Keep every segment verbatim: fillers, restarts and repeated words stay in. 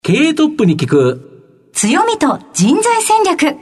経営トップに聞く強みと人材戦略。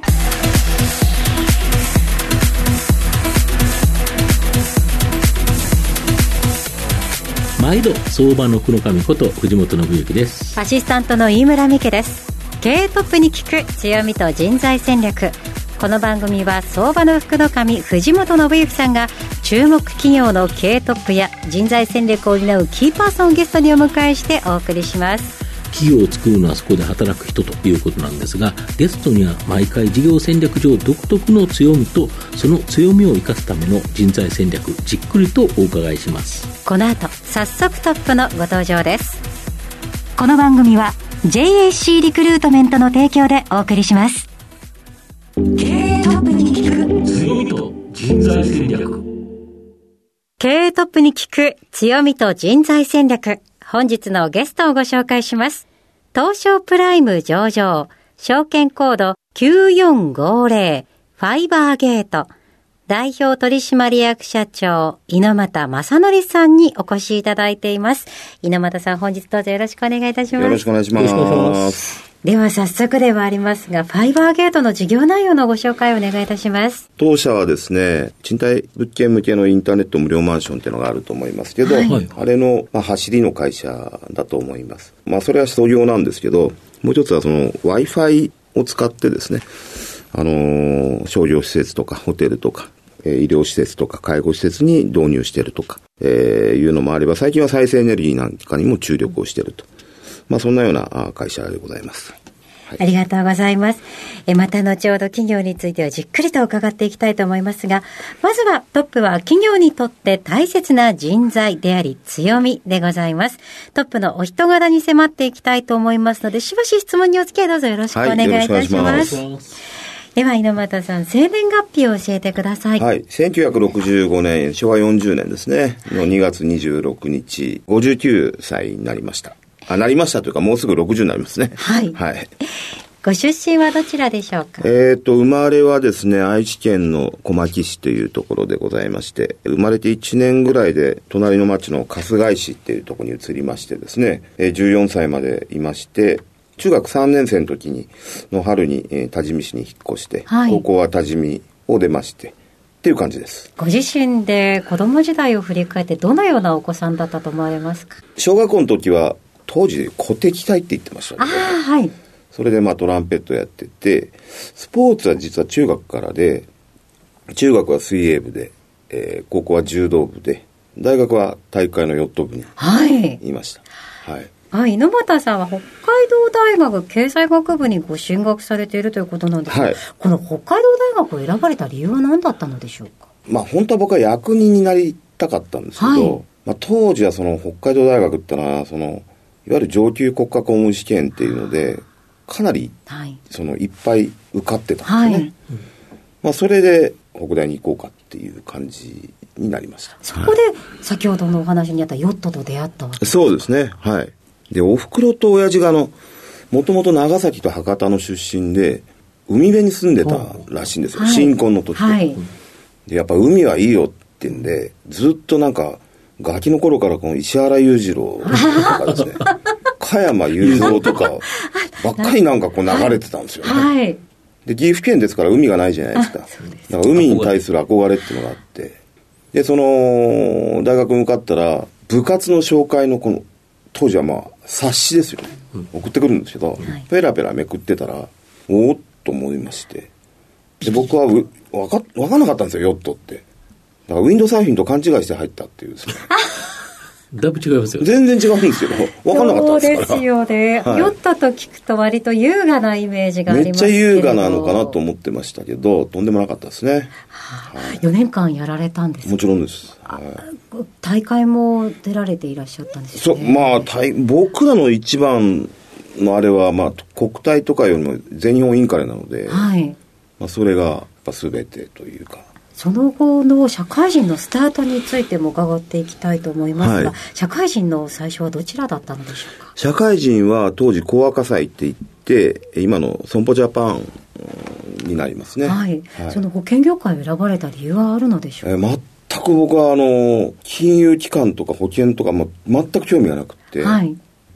毎度相場の福の神こと藤本信之です。 アシスタントの飯村美希です。経営トップに聞く強みと人材戦略。この番組は相場の福の神藤本信之さんが注目企業の経営トップや人材戦略を担うキーパーソンをゲストにお迎えしてお送りします。 企業を作るのはそこで働く人ということなんですが、ゲストには毎回事業戦略上独特の強みとその強みを生かすための人材戦略、じっくりとお伺いします。 この後早速トップのご登場です。 この番組は ジェイエーシー リクルートメントの提供でお送りします。経営トップに聞く強みと人材戦略。 経営トップに聞く強みと人材戦略。本日のゲストをご紹介します。東証プライム上場、証券コードきゅうよんごゼロ、ファイバーゲート、代表取締役社長、猪俣正則さんにお越しいただいています。猪俣さん、本日どうぞよろしくお願いいたします。 よろしくお願いします。よろしくお願いします。 では早速ではありますが、ファイバーゲートの事業内容のご紹介をお願いいたします。 当社はですね、賃貸物件向けのインターネット無料マンションっていうのがあると思いますけど、はい、あれの、まあ、走りの会社だと思います。まあそれは創業なんですけど、もう一つはその Wi-Fi を使ってですね、あのー、商業施設とかホテルとか、えー、医療施設とか介護施設に導入しているとか、えー、いうのもあれば、最近は再生エネルギーなんかにも注力をしていると。まあそんなような会社でございます。 はい、ありがとうございます。えまた後ほど企業についてはじっくりと伺っていきたいと思いますが、まずはトップは企業にとって大切な人材であり強みでございます。トップのお人柄に迫っていきたいと思いますので、しばし質問にお付き合いどうぞよろしくお願いいたします。はい、よろしくお願いします。では猪俣さん、生年月日を教えてください。 はい、せんきゅうひゃくろくじゅうごねん、しょわよんじゅうねんですねのにがつにじゅうろくにち、ごじゅうきゅうさいになりました。あ、なりましたというかもうすぐろくじゅうになりますね。 はい。 はい。 ご出身はどちらでしょうか。 えっと、生まれはですね、愛知県の小牧市というところでございまして、生まれていちねんぐらいで隣の町の春日井市っていうところに移りましてですね、じゅうよんさいまでいまして、中学さんねんせいの時に、の春に、えー、多治見市に引っ越して、はい、高校は多治見を出まして、っていう感じです。 ご自身で子供時代を振り返ってどのようなお子さんだったと思われますか。 小学校の時は、当時鼓笛隊って言ってましたね。 ああ、はい。 それでまあトランペットやってて、スポーツは実は中学からで、中学は水泳部で、えー、高校は柔道部で、大学は体育会のヨット部にいました。はい。 はい。猪俣さんは北海道大学経済学部にご進学されているということなんですが、はい、この北海道大学を選ばれた理由は何だったのでしょうか。 まあ本当は僕は役人になりたかったんですけど、はい、まあ、当時はその北海道大学ってのはそのいわゆる上級国家公務員試験っていうのでかなり、はい、そのいっぱい受かってたんですね。はい、まあそれで北大に行こうかっていう感じになりました。 そこで先ほどのお話にあったヨットと出会ったわけですか。 そうですね。はい。でお袋と親父があのもともと長崎と博多の出身で海辺に住んでたらしいんですよ。はい、新婚の時で、はい、でやっぱ海はいいよってんでずっとなんかガキの頃からこの石原裕次郎とかですね加山雄三とかばっかりなんかこう流れてたんですよね。はい、で岐阜県ですから海がないじゃないですか。そうです。だから海に対する憧れっていうのがあって、でその大学に受かったら部活の紹介のこの当時はまあ冊子ですよね、うん、送ってくるんですけど、はい、ペラペラめくってたらおーっと思いまして、で僕はうわか分かんなかったんですよヨットって。だからウィンドサーフィンと勘違いして入ったっていうですねだいぶ違いますよね。 全然違うんですよ。分かんなかったんですから。 そうですよね、はい、ヨットと聞くと割と優雅なイメージがありますけど、 めっちゃ優雅なのかなと思ってましたけどとんでもなかったですね。 はあ、はい、よねんかんやられたんですか。 もちろんです、はい、 大会も出られていらっしゃったんですよね。 そう、まあ大僕らの一番のあれは、まあ、国体とかよりも全日本インカレなので、はい、まあ、それがやっぱ全てというか。 その後の社会人のスタートについても伺っていきたいと思いますが、はい、社会人の最初はどちらだったのでしょうか。 社会人は当時講和火災って言って今の損保ジャパンになりますね。 はい。はい、その保険業界を選ばれた理由はあるのでしょうか。 えー、全く僕はあの金融機関とか保険とかも全く興味がなくて、はい、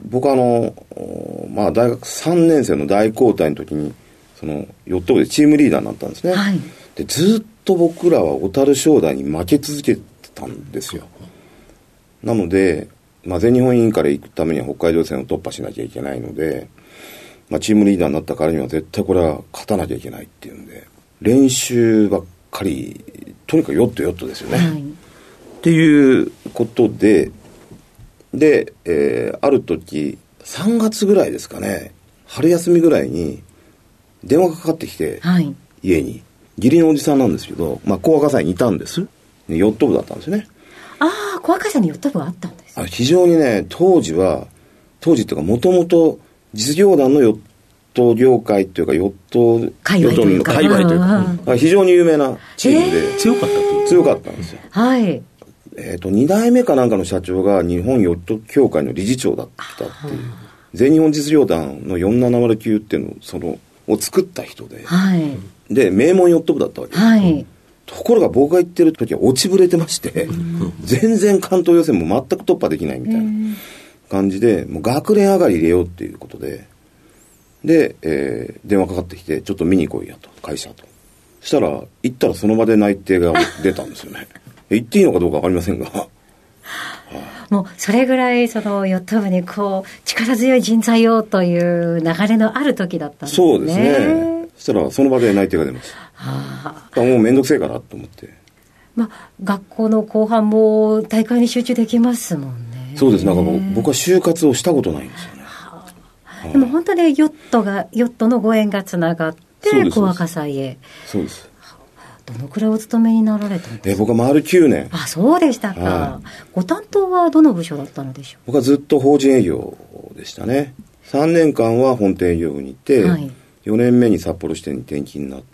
僕あの、まあ、大学さんねん生の大交代の時にそのヨット部でチームリーダーになったんですね、はい、でずっと僕らは小樽商大に負け続けてたんですよ。なので、まあ、全日本委員から行くためには北海道線を突破しなきゃいけないので、まあ、チームリーダーになったからには絶対これは勝たなきゃいけないっていうんで練習ばっかりとにかくヨットヨットですよね、はい、っていうことでで、えー、ある時さんがつぐらいですかね、春休みぐらいに電話がかかってきて、はい、家に義理のおじさんなんですけど、まあ、小若祭にいたんです。ヨット部だったんですよね。 ああ、小若祭にヨット部があったんです。 あ、非常にね、当時は当時っていうかもともと実業団のヨット業界っていうかヨット界隈というか界隈というか非常に有名なチームで、 えー、強かったという強かったんですよ。 はい。 えっとに代目かなんかの社長が日本ヨット協会の理事長だったっていう、全日本実業団のよんななまるきゅうっていうのをそのを作った人で、はい、で名門ヨット部だったわけです、はい、ところが僕が行ってる時は落ちぶれてまして、うん、全然関東予選も全く突破できないみたいな感じで、もう学年上がり入れようっていうことでで、えー、電話かかってきてちょっと見に来いやと、会社と。そしたら行ったらその場で内定が出たんですよね行っていいのかどうか分かりませんがもうそれぐらいそのヨット部にこう力強い人材をという流れのある時だったんですね。 そうですね。そしたらその場で内定が出ました。はあ、もうめんどくせえかなと思って、 まあ、学校の後半も大会に集中できますもんね。 そうです。なんか僕は就活をしたことないんですよね。はあ、でも本当にヨットがヨットのご縁がつながって小若祭へ。 そうです。 どのくらいお勤めになられたんですか？ え僕は丸きゅうねん。 あ、そうでしたか、はい、ご担当はどの部署だったのでしょう？ 僕はずっと法人営業でしたね。さんねんかんは本店営業部にいて、はい、よねんめに札幌支店に転勤になって、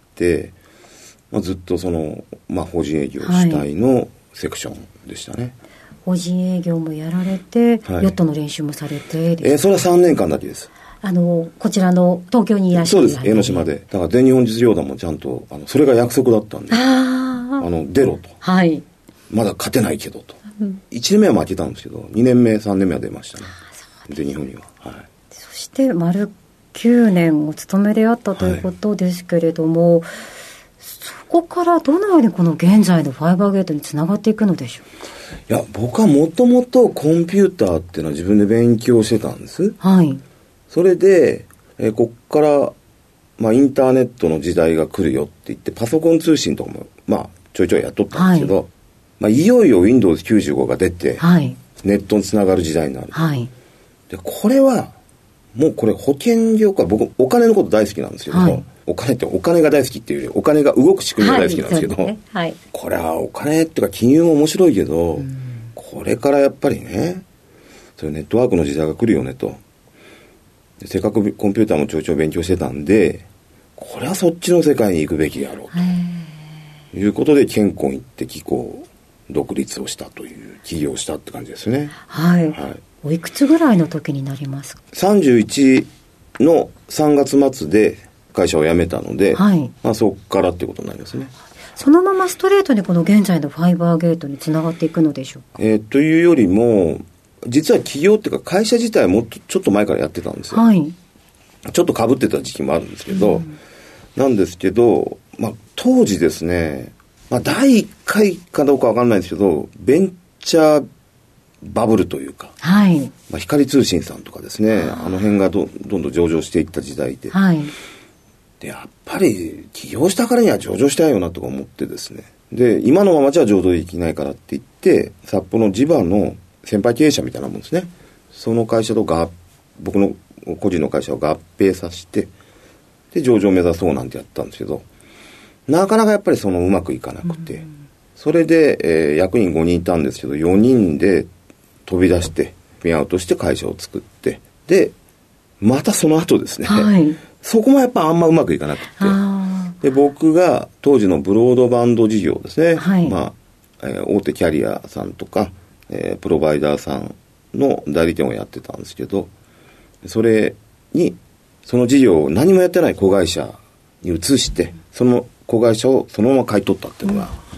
まあ、ずっとその、まあ、法人営業主体のセクションでしたね、はい、 法人営業もやられて、はい、ヨットの練習もされてえー、それはさんねんかんだけです。 あのこちらの東京にいらっしゃる。 そうです、江ノ島で。だから全日本実業団もちゃんとあのそれが約束だったんで、ああの出ろと、はい、まだ勝てないけどと、うん、いちねんめは負けたんですけどにねんめさんねんめは出ましたね、全日本には、はい、 そして丸きゅうねんお勤めであったということですけれども、はい、そこからどのようにこの現在のファイバーゲートにつながっていくのでしょう？ いや僕はもともとコンピューターっていうのは自分で勉強してたんです。はい。それで、えー、こっから、まあ、インターネットの時代が来るよって言ってパソコン通信とかも、まあ、ちょいちょいやっとったんですけど、はい、まあ、いよいよ ウィンドウズきゅうじゅうご が出て、はい、ネットにつながる時代になる、はい、でこれはもうこれ保険業界、僕お金のこと大好きなんですけど、はい、お金ってお金が大好きっていうよりお金が動く仕組みが大好きなんですけど、はいねはい、これはお金っていうか金融も面白いけど、うん、これからやっぱりねそういうネットワークの時代が来るよねと。せっかくコンピューターもちょいちょい勉強してたんで、これはそっちの世界に行くべきやろうということで健康行って機構独立をしたという起業したって感じですね。 はい、はい、おいくつぐらいの時になりますか？ さんじゅういちのさんがつ末で会社を辞めたので、はい、まあ、そこからってことになりますね。 そのままストレートにこの現在のファイバーゲートにつながっていくのでしょうか？ えー、というよりも実は企業っていうか会社自体はもっとちょっと前からやってたんですよ、はい、ちょっと被ってた時期もあるんですけど、うん、なんですけど、まあ、当時ですね、まあ、だいいっかいかどうかわかんないんですけどベンチャーバブルというか、はい、まあ、光通信さんとかですね、あの辺が ど, どんどん上場していった時代で、はい、でやっぱり起業したからには上場したいよなとか思ってですね、で今のままじゃ上場できないからって言って札幌の地場の先輩経営者みたいなもんですね、その会社とが僕の個人の会社を合併させてで上場を目指そうなんてやったんですけど、なかなかやっぱりそのうまくいかなくて、うん、それで、えー、役員ごにんいたんですけどよにんで飛び出してピンアウトして会社を作って、でまたその後ですね、はい、そこもやっぱあんまうまくいかなくて、で僕が当時のブロードバンド事業ですね、はい、まあ、えー、大手キャリアさんとかえー、プロバイダーさんの代理店をやってたんですけど、それにその事業を何もやってない子会社に移してその子会社をそのまま買い取ったっていうのが、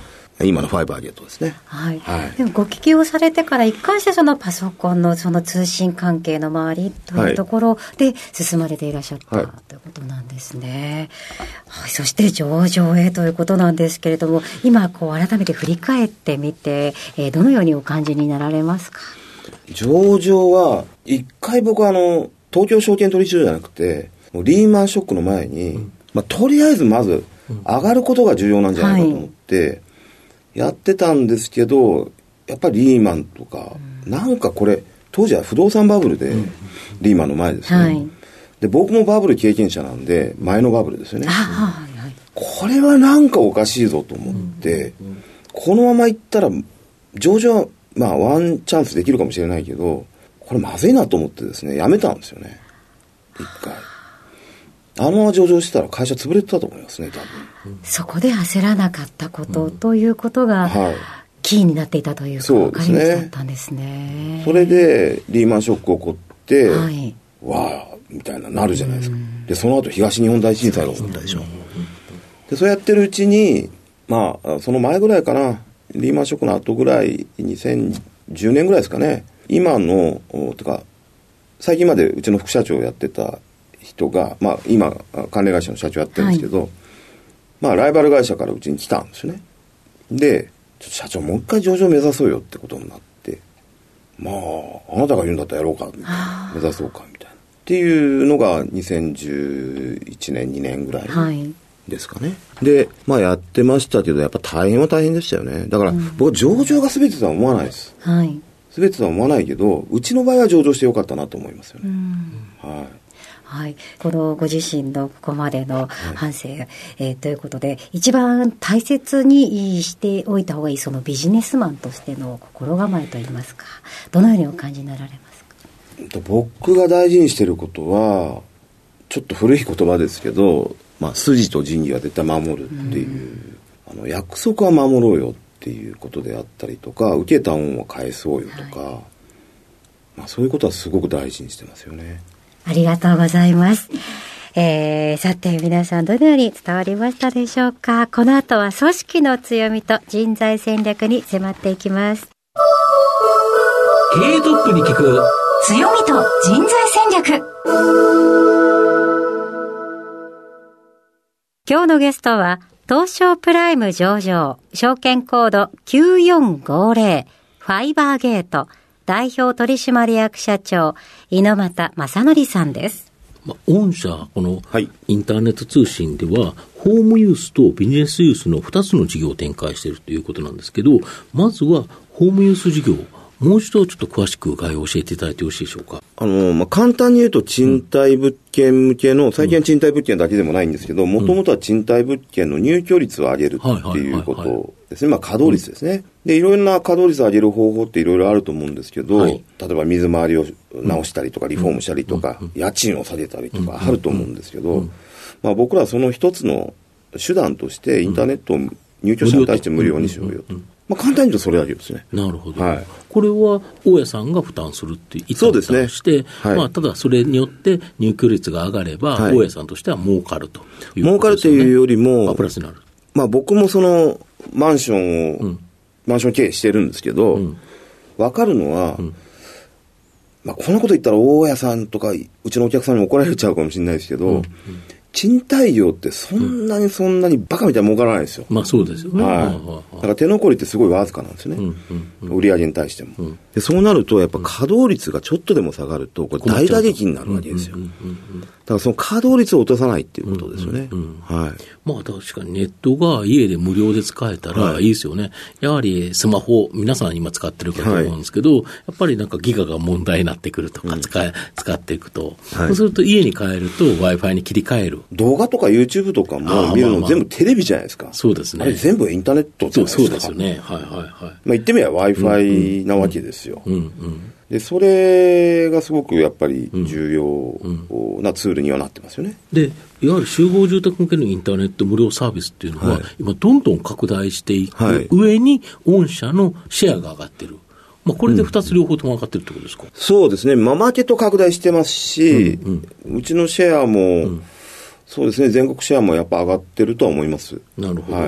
今のファイバーゲートですね。 はい。はい、でもご起業されてから一貫してそのパソコンのその通信関係の周りというところで進まれていらっしゃった、はい、ということなんですね。はい。そして上場へということなんですけれども、今こう改めて振り返ってみて、えー、どのようにお感じになられますか？ 上場は一回僕はあの東京証券取引所じゃなくてもうリーマンショックの前に、うん、まあ、とりあえずまず上がることが重要なんじゃないかと思って、はい、やってたんですけど、やっぱりリーマンとか、うん、なんかこれ当時は不動産バブルで、うん、リーマンの前ですね、はい、で僕もバブル経験者なんで前のバブルですよね、はい、これはなんかおかしいぞと思って、うん、このままいったら上場はまあワンチャンスできるかもしれないけど、これまずいなと思ってですね、やめたんですよね。一回あのまま上場してたら会社潰れてたと思いますね、多分。 そこで焦らなかったこと、うん、ということが、はい、キーになっていたというか、 そうですね、 分かりだったんですね。 それでリーマンショック起こって、はい、わーみたいななるじゃないですか。でその後東日本大震災が起こったでしょ。そうですね。でそうやってるうちに、まあその前ぐらいかな、リーマンショックの後ぐらい、にせんじゅうねんぐらいですかね、今のてか最近までうちの副社長をやってた人が、まあ、今関連会社の社長やってるんですけど、はい、まあライバル会社からうちに来たんですよね。でちょっと社長もう一回上場目指そうよってことになって、まああなたが言うんだったらやろうかみたいな、目指そうかみたいなっていうのがにせんじゅういちねんにねんぐらいですかね、はい、でまあやってましたけど、やっぱ大変は大変でしたよね。だから、うん、僕は上場が全てとは思わないです、はい、全てとは思わないけど、うちの場合は上場してよかったなと思いますよね、うん、はいはい、このご自身のここまでの反省、はい、えー、ということで一番大切にしておいた方がいいそのビジネスマンとしての心構えといいますか、どのようにお感じになられますか？ 僕が大事にしていることはちょっと古い言葉ですけど、まあ、筋と仁義は絶対守るっていう、うん、あの約束は守ろうよっていうことであったりとか、受けた恩は返そうよとか、はい、まあ、そういうことはすごく大事にしてますよね。 ありがとうございます。えー、さて皆さんどのように伝わりましたでしょうか。この後は組織の強みと人材戦略に迫っていきます。 経営トップに聞く強みと人材戦略。 今日のゲストは東証プライム上場証券コードきゅうよんごぜろファイバーゲート代表取締役社長猪俣正則さんです。 まあ、御社このインターネット通信では、はい、ホームユースとビジネスユースのふたつの事業を展開しているということなんですけど、まずはホームユース事業、もう一度ちょっと詳しく概要を教えていただいてよろしいでしょうか。 あの、まあ、簡単に言うと賃貸物件向けの、うん、最近は賃貸物件だけでもないんですけど、もともとは賃貸物件の入居率を上げるっていうことですね。まあ、稼働率ですね。で、いろんな稼働率を上げる方法っていろいろあると思うんですけど、はい、例えば水回りを直したりとか、リフォームしたりとか、うん、家賃を下げたりとかあると思うんですけど、うん、まあ、僕らはその一つの手段としてインターネットを入居者に対して無料にしようよと。まあ、簡単に言うとそれだけですね。 なるほど、 はい、 これは大家さんが負担するって言ったとして、ね、はい、まあ、ただそれによって入居率が上がれば、はい、大家さんとしては儲かるということですよね。 儲かるというよりも、 まあ、プラスになる。 まあ、僕もそのマンションを、うん、マンション経営してるんですけど、うん、分かるのは、うん、まあ、こんなこと言ったら大家さんとかうちのお客さんに怒られちゃうかもしれないですけど、うんうん、賃貸業ってそんなにそんなにバカみたいに儲からないですよ。 まあそうですよね。 はい。だから手残りってすごいわずかなんですよね。うんうんうん、売上に対しても、うん。で、そうなるとやっぱ稼働率がちょっとでも下がると、これ大打撃になるわけですよ。だからその稼働率を落とさないっていうことですよね。うんうんうん、はい。 まあ確かにネットが家で無料で使えたらいいですよね。はい、やはりスマホ、皆さん今使ってるかと思うんですけど、はい、やっぱりなんかギガが問題になってくるとか、うん、使い、使っていくと、はい、そうすると家に帰ると Wi-Fi に切り替える。 動画とか YouTube とかも見るの全部テレビじゃないですか。 まあまあ、そうですね。 あれ全部インターネットじゃないですか。 そうですよね。はいはいはい。まあ言ってみれば Wi-Fi なわけですよ。うんうんうん、でそれがすごくやっぱり重要なツールにはなってますよね。 で、いわゆる集合住宅向けのインターネット無料サービスっていうのは、はい、今どんどん拡大していく上に御社のシェアが上がってる。まあ、これでふたつ両方とも上がってるってことですか。うん、 そうですね。まあ、マーケット拡大してますし、うんうん、うちのシェアも、うん、そうですね、全国シェアもやっぱ上がってるとは思います。 なるほど。はい、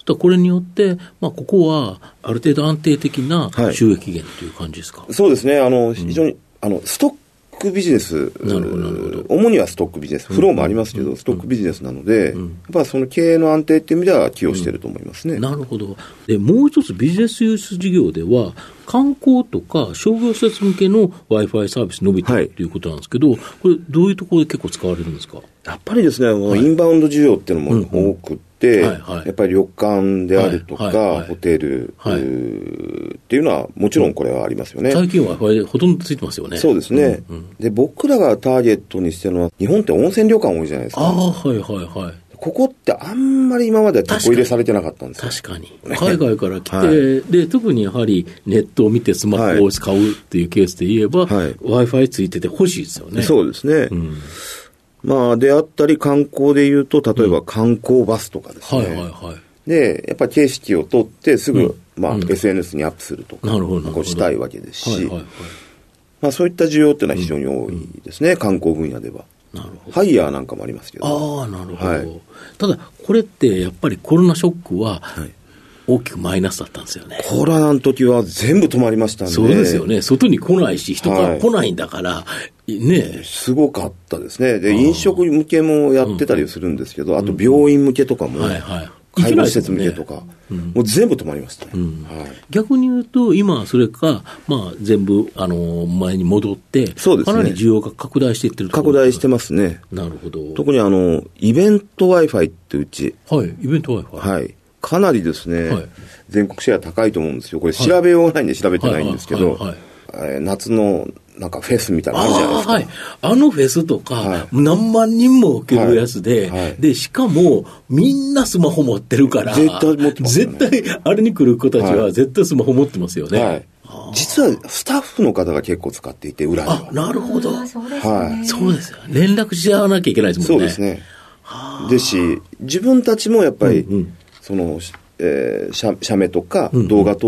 これによって、まあ、ここはある程度安定的な収益源という感じですか。 はい、そうですね。あの、非常に、うん、あの、ストックビジネス、 なるほどなるほど、 主にはストックビジネス、フローもありますけど、うん、ストックビジネスなので、うん、やっぱその経営の安定っていう意味では寄与していると思いますね。 うん、なるほど。で、もう一つビジネスユース事業では、観光とか商業施設向けの Wi-Fi サービス伸びてるということなんですけど、はい、これどういうところで結構使われるんですか。 やっぱりですね、はい、インバウンド需要っていうのも多くて、うんうんはいはい、やっぱり旅館であるとか、はいはいはい、ホテル、はい、っていうのはもちろんこれはありますよね。 最近は Wi-Fi でほとんどついてますよね。 そうですね、うんうん、で僕らがターゲットにしてるのは日本って温泉旅館多いじゃないですか。 ああはいはいはい。 ここってあんまり今まではテコ入れされてなかったんですよ。 確かに海外から来て、はい、で特にやはりネットを見てスマホを使うっていうケースで言えば、はい、Wi-Fi ついてて欲しいですよね。 そうですね、うん、まあであったり観光で言うと例えば観光バスとかですね、うんはいはいはい、でやっぱり景色を撮ってすぐ、うんまあうん、エスエヌエス にアップするとかこうしたいわけですし、はいはいはいまあ、そういった需要っていうのは非常に多いですね、うん、観光分野では。なるほど。ハイヤーなんかもありますけど。 ああ、なるほど、はい。ただ、これってやっぱりコロナショックは大きくマイナスだったんですよね。 コロナの時は全部止まりましたんで。 そうですよね。外に来ないし、人が来ないんだから、はい、ね。 すごかったですね。で、飲食向けもやってたりするんですけど、うん、あと病院向けとかも。うん、はいはい。介護施設向けとか、うん、もう全部止まりましたね、うんはい、 逆に言うと今それか、まあ、全部あの前に戻ってそうです、ね、 かなり需要が拡大していってるところ。 拡大してますね。 なるほど。 特にあのイベント Wi-Fi ってうち、 はい、イベント Wi-Fi、 はい、かなりですね、はい、全国シェア高いと思うんですよ。これ調べようないんで調べてないんですけど、夏のなんかフェスみたいなのあるじゃないですか。あ、はい、あのフェスとか、はい、何万人も受けるやつで、はいはい、でしかもみんなスマホ持ってるから絶対持ってますよね。 絶対あれに来る子たちは絶対スマホ持ってますよね、はい、 実はスタッフの方が結構使っていて裏には。 あ、なるほど。 そうですね、はい、 そうですよ。連絡し合わなきゃいけないですもんね。 そうですね。ですし自分たちもやっぱり、うんうん、そのえー、写, 写メとか動画撮って、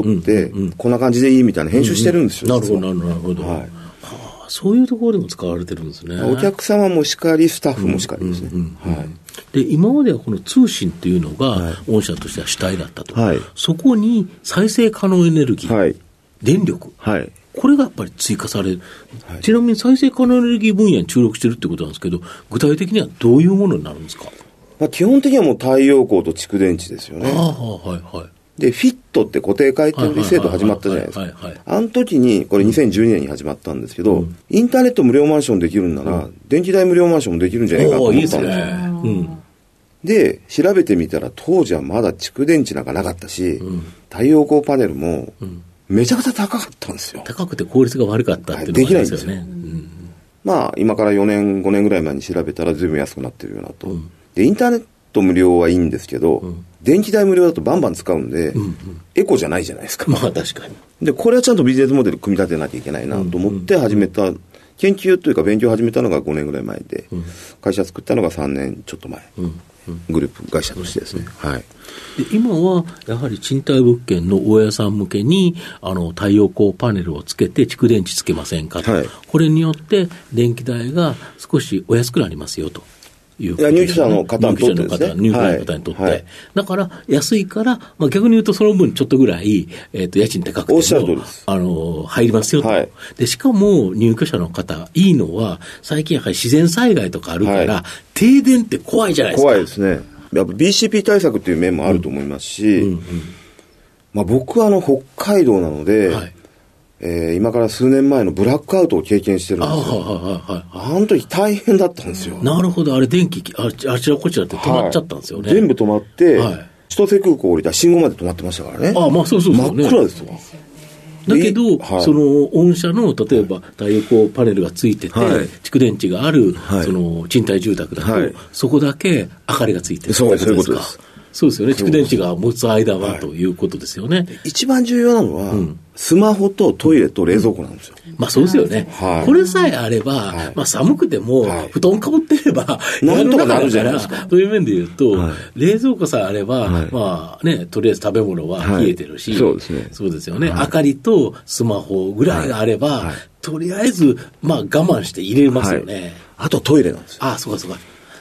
うんうんうん、こんな感じでいいみたいな編集してるんですよ、 うんうん、なるほどなるほど、はい、はあ、そういうところでも使われてるんですね。 お客様もしかりスタッフもしかりですね、 うんうんうんはい、で今まではこの通信っていうのが御社としては主体だったと、はい、そこに再生可能エネルギー、はい、電力、はい、これがやっぱり追加される、はい、ちなみに再生可能エネルギー分野に注力してるってことなんですけど、具体的にはどういうものになるんですか。 まあ、基本的にはもう太陽光と蓄電池ですよね。あ、はいはい、でフィットって固定回転制度始まったじゃないですか。あの時にこれにせんじゅうにねんに始まったんですけど、うん、インターネット無料マンションできるんなら、うん、電気代無料マンションもできるんじゃないかと思ったんですよ。いいですね、うん、で調べてみたら当時はまだ蓄電池なんかなかったし、うん、太陽光パネルもめちゃくちゃ高かったんですよ。 高くて効率が悪かったっていうのがありますよね。できないんですよ、うん、まあ今からよねんごねんぐらい前に調べたら随分安くなってるよなと、うんでインターネット無料はいいんですけど、うん、電気代無料だとバンバン使うんで、うんうん、エコじゃないじゃないですか。 まあ確かに。 でこれはちゃんとビジネスモデル組み立てなきゃいけないなと思って始めた、うんうん、研究というか勉強を始めたのがごねんぐらい前で、うん、会社作ったのがさんねんちょっと前、うんうん、グループ会社としてですね、うんうんはい、 で今はやはり賃貸物件の大家さん向けにあの太陽光パネルをつけて蓄電池つけませんかと、はい、これによって電気代が少しお安くなりますよということですね。 いや入居者の方にとってですね。 入居者の方にとって、はいはい、だから安いから、まあ、逆に言うとその分ちょっとぐらい、えー、と家賃高くてもおっしゃる通りです。 あの入りますよと、はい、でしかも入居者の方いいのは最近やはり自然災害とかあるから、はい、停電って怖いじゃないですか。 怖いですね。やっぱ ビーシーピー 対策という面もあると思いますし、うんうんうんまあ、僕はあの北海道なので、はいえー、今から数年前のブラックアウトを経験してるんですよ。あ、はいはいはい、あの時大変だったんですよ。 なるほど。あれ電気 あ, あちらこちらって止まっちゃったんですよね、 はい、全部止まって、はい、千歳空港降りたら信号まで止まってましたからね。 ああまあそうそうそう、ね、 真っ暗ですよ。 だけど、はい、その御社の例えば太陽光パネルがついてて、はい、蓄電池がある、はい、その賃貸住宅だと、はい、そこだけ明かりがついてるってことですか。そういうことです。そうですよね。蓄電池が持つ間はということですよね。 一番重要なのは、うん、スマホとトイレと冷蔵庫なんですよ。 まあそうですよね。はい、これさえあれば、はい、まあ寒くても、はい、布団かぶってれば、 なんとかなるじゃないですか。 という面で言うと、はい、冷蔵庫さえあれば、はい、まあね、とりあえず食べ物は冷えてるし、はい、そうですね。そうですよね、はい。明かりとスマホぐらいがあれば、はいはい、とりあえず、まあ我慢して入れますよね。はい、 あとトイレなんですよ。 ああ、そうかそうか。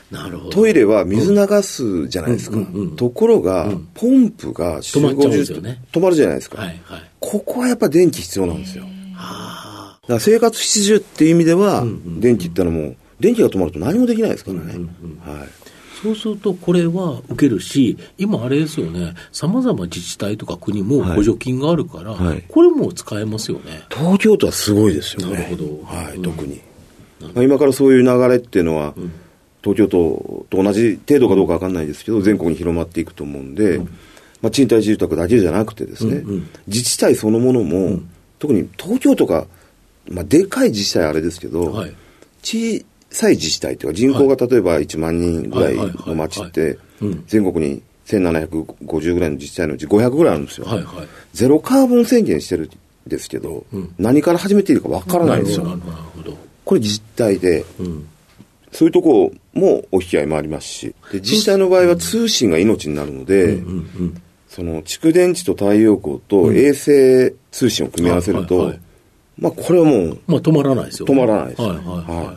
なるほど。 トイレは水流すじゃないですか。うんうんうん、ところが、うん、ポンプが止まっちゃうんですよね。 止まるじゃないですか。 はいはい、 ここはやっぱ電気必要なんですよ。はあ、だから生活必需っていう意味では、うんうんうん、電気ってのはもう、電気が止まると何もできないですからね。うんうんうん、はい。 そうするとこれは受けるし、今あれですよね、さまざま自治体とか国も補助金があるから、はいはい、これも使えますよね。 東京都はすごいですよね。 なるほど。 はい、うん、特に。まあ、今からそういう流れっていうのは、うん、東京都と同じ程度かどうか分かんないですけど、全国に広まっていくと思うんで、うん、まあ、賃貸住宅だけじゃなくてですね、うんうん、自治体そのものも、うん、特に東京とか、まあ、でかい自治体あれですけど、はい、小さい自治体というか人口が例えばいちまんにんぐらいの町って全国にせんななひゃくごじゅうぐらいの自治体のうちごひゃくぐらいあるんですよ、はいはい、ゼロカーボン宣言してるんですけど、うん、何から始めていいかわからないんですよ。なるほど。これ自治体で、うん、そういうところもお引き合いもありますし、で自治体の場合は通信が命になるので、うんうんうん、その蓄電池と太陽光と衛星通信を組み合わせると、うんはいはいはい、まあこれはもう、 まあ、止まらないですよね。 止まらないですよ、 はいはいはいはい、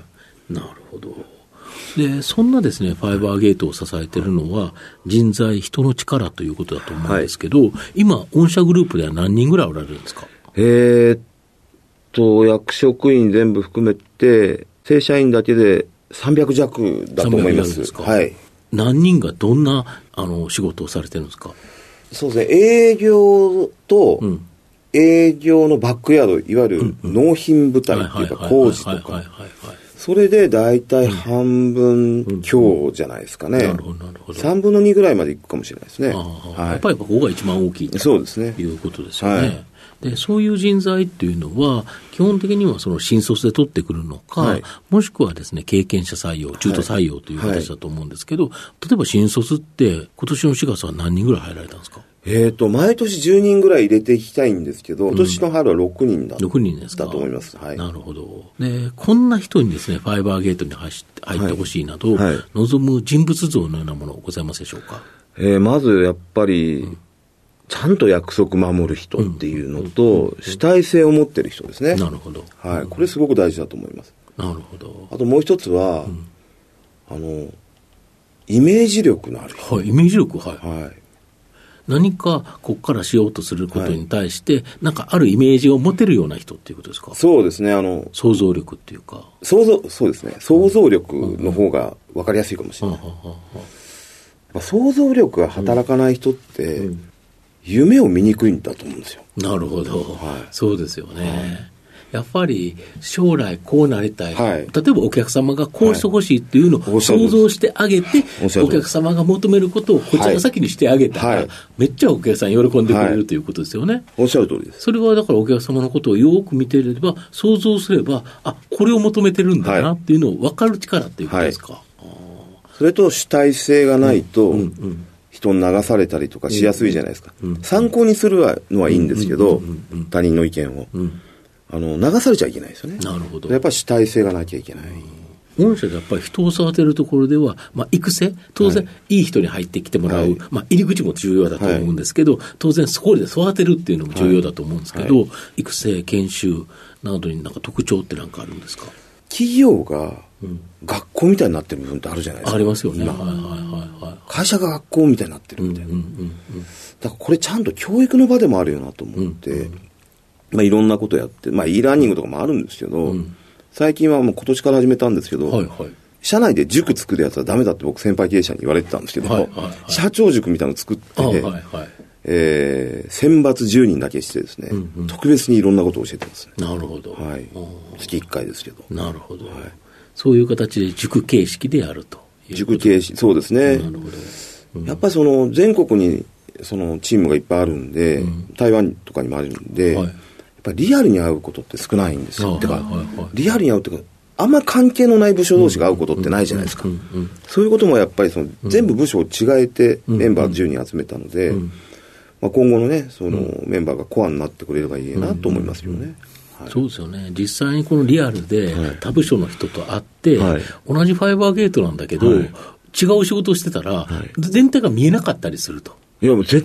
なるほど。でそんなですねファイバーゲートを支えているのは人材人の力ということだと思うんですけど、はい、今御社グループでは何人ぐらいおられるんですか？ えー、っと役職員全部含めて正社員だけでさんびゃくじゃくだと思います。 ですか？はい。何人がどんなあの仕事をされてるんですか？ そうですね、営業と、うん、営業のバックヤード、いわゆる納品部隊っていうか工事とか、それで大体半分強じゃないですかね。なるほどなるほど。さんぶんのにぐらいまでいくかもしれないですね。 はい、やっぱりここが一番大きいとそうですね。 いうことですよね。はい、でそういう人材っていうのは基本的にはその新卒で取ってくるのか、はい、もしくはですね経験者採用、中途採用という形だと思うんですけど、はいはい、例えば新卒って今年のしがつは何人ぐらい入られたんですか？ えーと、毎年じゅうにんぐらい入れていきたいんですけど、今年の春はろくにんだ、うん、ろくにんですか？だと思います。はい。 なるほど。で、こんな人にですね、ファイバーゲートに入ってほしいなど、はいはい、望む人物像のようなものございますでしょうか？ えー、まずやっぱり、うん、ちゃんと約束守る人っていうのと、うんうん、主体性を持ってる人ですね。 なるほど。 はい。これすごく大事だと思います。 なるほど。 あともう一つは、うん、あの、イメージ力のある人。 はい、イメージ力、はい。 はい。 何かここからしようとすることに対して、はい、なんかあるイメージを持てるような人っていうことですか？そうですね。あの想像力っていうか想像そうですね。想像力の方が分かりやすいかもしれない。まあ、想像力が働かない人って、うん、夢を見にくいんだと思うんですよ。 なるほど。はい、そうですよね。はい、やっぱり将来こうなりたい、はい、例えばお客様がこうしてほしいっていうのを想像してあげて、はい、お客様が求めることをこちらが先にしてあげたら、はい、めっちゃお客さん喜んでくれるということですよね。 おっしゃる通りです。 それはだからお客様のことをよく見てれば想像すれば、あ、これを求めてるんだなっていうのを分かる力っていうことですか？はい、 それと主体性がないと、うんうんうん、人に流されたりとかしやすいじゃないですか。うんうん、参考にするのはいいんですけど、うんうんうんうん、他人の意見を、うん、あの流されちゃいけないですよね。 なるほど。 やっぱり主体性がなきゃいけない。 御社でやっぱり人を育てるところでは、まあ、育成、当然、はい、いい人に入ってきてもらう、はい、まあ、入り口も重要だと思うんですけど、はい、当然そこで育てるっていうのも重要だと思うんですけど、はいはい、育成、研修などになんか特徴って何かあるんですか？ 企業が学校みたいになってる部分ってあるじゃないですか。 ありますよね。はいはいはいはい、 会社が学校みたいになってるみたいな、うんうんうんうん、だからこれちゃんと教育の場でもあるよなと思って、うんうん、まあ、いろんなことやって、まあ、e ラーニングとかもあるんですけど、うん、最近はもう今年から始めたんですけど、はいはい、社内で塾作るやつはダメだって僕先輩経営者に言われてたんですけど、はいはいはい、社長塾みたいなの作って、はいはい、えー、選抜じゅうにんだけしてですね、うんうん、特別にいろんなことを教えてますね。 なるほど。 はい、月いっかいですけど。 なるほど、はい、そういう形で塾形式でやるという塾形式、そうですね。なるほど、うん、やっぱりその全国にそのチームがいっぱいあるんで、うん、台湾とかにもあるんで、はい、やっぱりリアルに会うことって少ないんですよ。てか、はいはいはい、リアルに会うっていうか、あんまり関係のない部署同士が会うことってないじゃないですか。そういうこともやっぱりその全部部署を違えてメンバーじゅうにん集めたので、うんうん、まあ、今後のね、そのメンバーがコアになってくれればいいなと思いますよね。うんうんうん、 はい、そうですよね。実際にこのリアルで他部署の人と会って、はい、同じファイバーゲートなんだけど、はい、違う仕事をしてたら、はい、全体が見えなかったりすると。 いやもう絶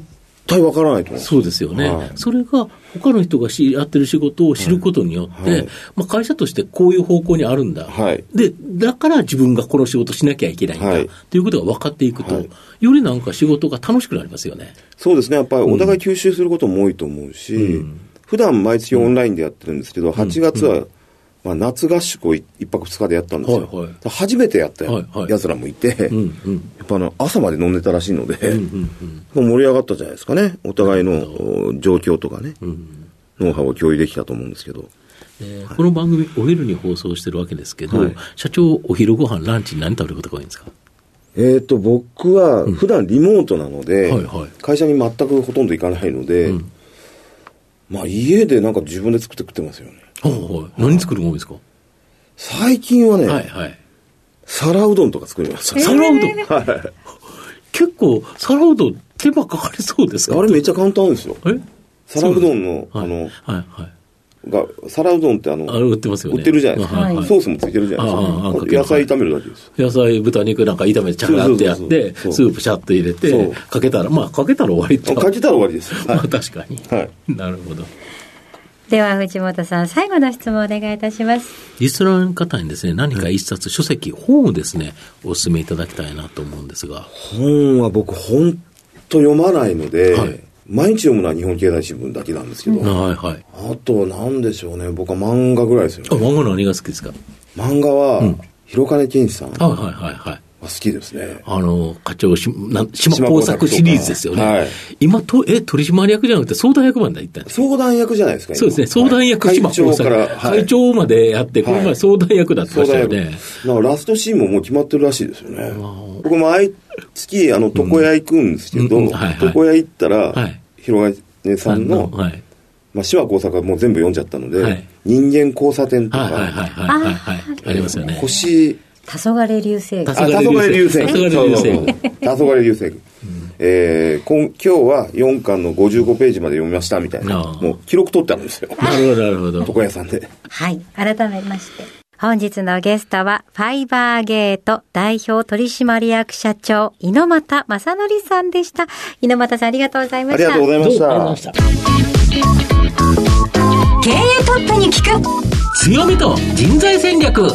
対わからないと思う。 そうですよね、はい、それが他の人がしやってる仕事を知ることによって、はいはい、まあ、会社としてこういう方向にあるんだ、はい、でだから自分がこの仕事しなきゃいけないんだ、はい、ということが分かっていくと、はい、よりなんか仕事が楽しくなりますよね。 そうですね、やっぱりお互い吸収することも多いと思うし、うん、普段毎月オンラインでやってるんですけど、うん、はちがつは、うん、まあ、夏合宿をいっぱくふつかでやったんですよ、はいはい、初めてやったやつらもいて、はいはい、やっぱあの朝まで飲んでたらしいので、うんうんうん、盛り上がったじゃないですかね。お互いの状況とかね、うん、ノウハウを共有できたと思うんですけど、 えーはい、この番組お昼に放送してるわけですけど、はい、社長お昼ご飯ランチに何食べることが多いんですか？ えーと僕は普段リモートなので、うんはいはい、会社に全くほとんど行かないので、うん、まあ、家でなんか自分で作って食ってますよね。 はいはい、何作るもんですか？ 最近はね、はいはい、皿うどんとか作りました。 皿うどん、はい、結構皿うどん手間かかりそうですか？ あれめっちゃ簡単ですよ。え皿うどんの、あの、はいはい、が皿うどんってあのあれ売ってますよね。 売ってるじゃないですか、はいはい、ソースもついてるじゃないですか、野菜炒めるだけです。 野菜豚肉なんか炒めてチャラってやってスープシャッと入れてかけたら、まあかけたら終わりってかけたら終わりです、はい、 まあ確かに、はい、なるほど。 では藤本さん、最後の質問をお願いいたします。 リスナーの方にですね、何か一冊、うん、書籍本をですねお勧めいただきたいなと思うんですが。 本は僕本当読まないので、はい、毎日読むのは日本経済新聞だけなんですけど、うん、はいはい、あと何でしょうね、僕は漫画ぐらいですよね。 あ、漫画何が好きですか？ 漫画は、うん、広金健一さん、 はいはいはいはい、 好きですね。 あの課長しな島工作シリーズですよね、はい、今とえ取締役じゃなくて相談役まで行ったんですか？ 相談役じゃないですか。 そうですね、相談役、はい、島工作会長から、はい、会長までやって、この前相談役だってましたよね。 なんかラストシーンももう決まってるらしいですよね。僕毎月あの床屋行くんですけど、うんうんはいはい、床屋行ったら、はい、広金さんの、はい、まあ、島工作はもう全部読んじゃったので、はい、人間交差点とか、はいはいはいはいはいはい、ありますよね。星黄昏流星群。 黄昏流星群。黄昏流星群。黄昏流星群。えー、今今日はよんかんのごじゅうごページまで読みましたみたいな、もう記録取ってあるんですよ。 なるほどなるほど。 床屋さんで。 はい。改めまして本日のゲストはファイバーゲート代表取締役社長猪俣正則さんでした。猪俣さん、ありがとうございました。 ありがとうございました。 経営トップに聞く強みと人材戦略。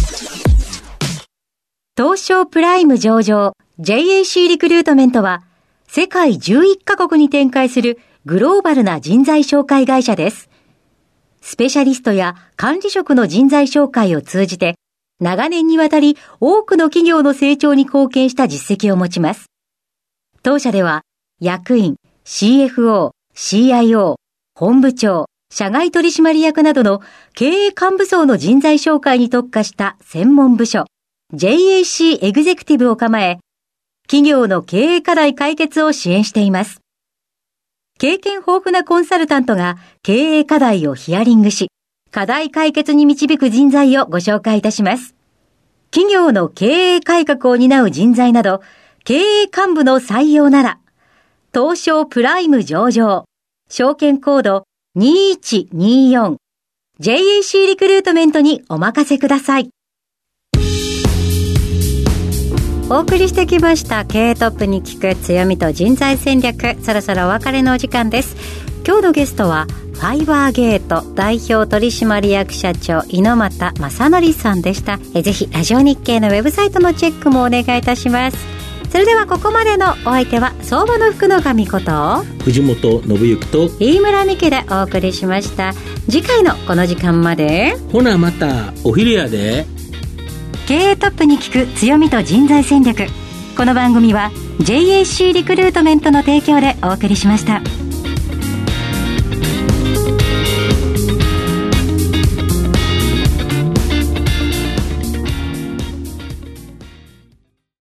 東証プライム上場 ジェイエーシー リクルートメントは世界じゅういっカ国に展開するグローバルな人材紹介会社です。スペシャリストや管理職の人材紹介を通じて長年にわたり多くの企業の成長に貢献した実績を持ちます。当社では役員、シーエフオー、シーアイオー、本部長、社外取締役などの経営幹部層の人材紹介に特化した専門部署ジェイエーシー エグゼクティブを構え、企業の経営課題解決を支援しています。経験豊富なコンサルタントが経営課題をヒアリングし、課題解決に導く人材をご紹介いたします。企業の経営改革を担う人材など、経営幹部の採用なら、東証プライム上場、証券コードにいちによん、ジェイエーシー リクルートメントにお任せください。 お送りしてきました経営トップに聞く強みと人材戦略、そろそろお別れのお時間です。今日のゲストはファイバーゲート代表取締役社長猪俣正則さんでした。えぜひラジオ日経のウェブサイトのチェックもお願いいたします。それではここまでのお相手は相場の福の神こと藤本信之と飯村美希でお送りしました。次回のこの時間まで、 ほなまたお昼やで。 経営トップに聞く強みと人材戦略。この番組は ジェイエーシー リクルートメントの提供でお送りしました。